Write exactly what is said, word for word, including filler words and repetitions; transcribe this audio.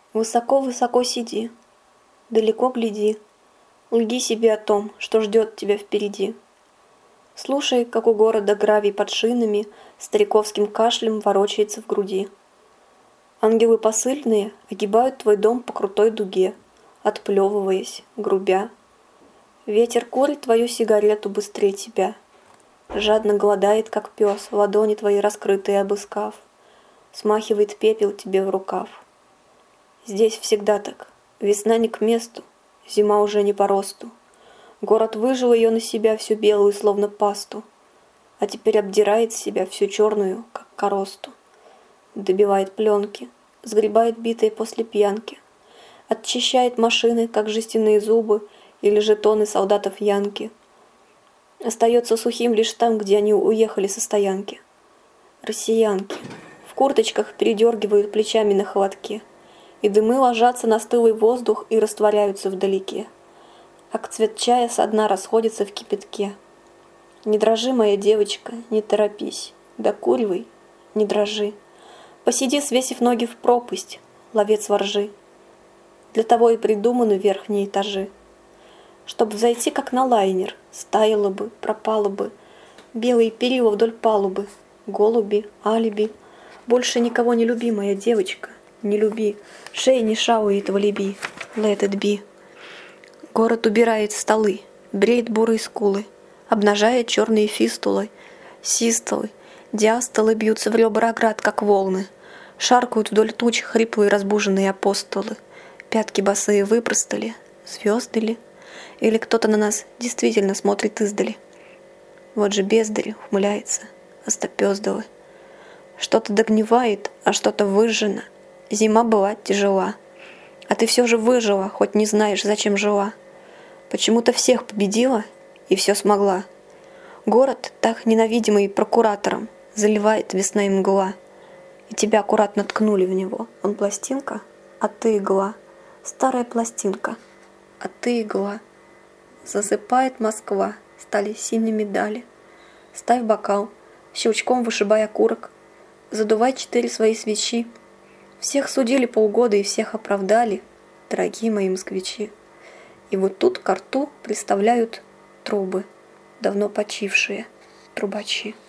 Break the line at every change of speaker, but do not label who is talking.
Высоко-высоко сиди, далеко гляди, лги себе о том, что ждет тебя впереди. Слушай, как у города гравий под шинами стариковским кашлем ворочается в груди. Ангелы посыльные огибают твой дом по крутой дуге, отплевываясь, грубя. Ветер курит твою сигарету быстрее тебя, жадно голодает, как пес, ладони твои раскрытые обыскав, смахивает пепел тебе в рукав. Здесь всегда так, весна не к месту, зима уже не по росту. Город выжил ее на себя всю белую, словно пасту, а теперь обдирает с себя всю черную, как коросту. Добивает пленки, сгребает битые после пьянки, отчищает машины, как жестяные зубы или жетоны солдатов Янки. Остается сухим лишь там, где они уехали со стоянки. Россиянки в курточках передергивают плечами на холодке, и дымы ложатся на стылый воздух и растворяются вдалеке, как цвет чая со дна расходится в кипятке. Не дрожи, моя девочка, не торопись, докуривай, не дрожи. Посиди, свесив ноги в пропасть, ловец воржи. Для того и придуманы верхние этажи. Чтоб взойти, как на лайнер, стаяло бы, пропало бы, белые перила вдоль палубы, голуби, алиби. Больше никого не люби, моя девочка, не люби. Шея не шаует в леби, let it be. Город убирает столы, бреет бурые скулы, обнажает черные фистулы, систолы, диастолы бьются в ребра оград, как волны. Шаркают вдоль туч хриплые разбуженные апостолы. Пятки босые выпростали, звезды ли? Или кто-то на нас действительно смотрит издали? Вот же бездари ухмыляется, остопёздалы. Что-то догнивает, а что-то выжжено. Зима была тяжела. А ты все же выжила, хоть не знаешь, зачем жила. Почему-то всех победила и все смогла. Город, так ненавидимый прокуратором, заливает весна и мгла. И тебя аккуратно ткнули в него. Он пластинка, а ты игла. Старая пластинка, а ты игла. Засыпает Москва, стали синими дали. Ставь бокал, щелчком вышибай окурок. Задувай четыре свои свечи. Всех судили полгода и всех оправдали, дорогие мои москвичи. И вот тут ко рту приставляют трубы, давно почившие трубачи.